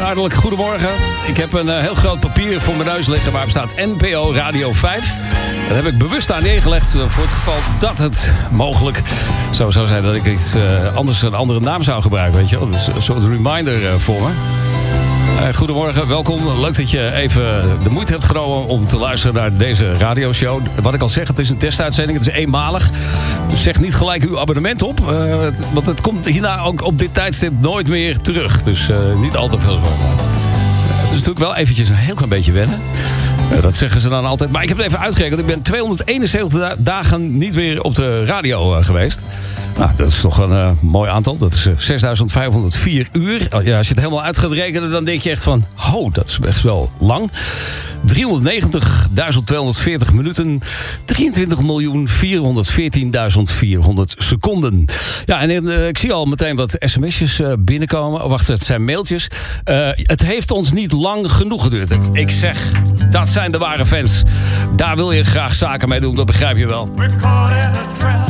hartelijk goedemorgen. Ik heb een heel groot papier voor mijn neus liggen waarop staat NPO Radio 5. Dat heb ik bewust aan neergelegd voor het geval dat het mogelijk zo zou zijn dat ik iets anders, een andere naam zou gebruiken. Weet je wel? Dus een soort reminder voor me. Goedemorgen, welkom. Leuk dat je even de moeite hebt genomen om te luisteren naar deze radioshow. Wat ik al zeg, het is een testuitzending, het is eenmalig. Dus zeg niet gelijk uw abonnement op. Want het komt hierna ook op dit tijdstip nooit meer terug. Dus niet al te veel zorgen. Het is natuurlijk wel eventjes een heel klein beetje wennen. Dat zeggen ze dan altijd. Maar ik heb het even uitgerekend. Ik ben 271 dagen niet meer op de radio geweest. Nou, dat is toch een mooi aantal. Dat is 6.504 uur. Ja, als je het helemaal uit gaat rekenen, dan denk je echt van... dat is echt wel lang. 390.240 minuten. 23.414.400 seconden. Ja, en ik zie al meteen wat sms'jes binnenkomen. Oh, wacht, het zijn mailtjes. Het heeft ons niet lang genoeg geduurd. Ik zeg, dat zijn de ware fans. Daar wil je graag zaken mee doen, dat begrijp je wel.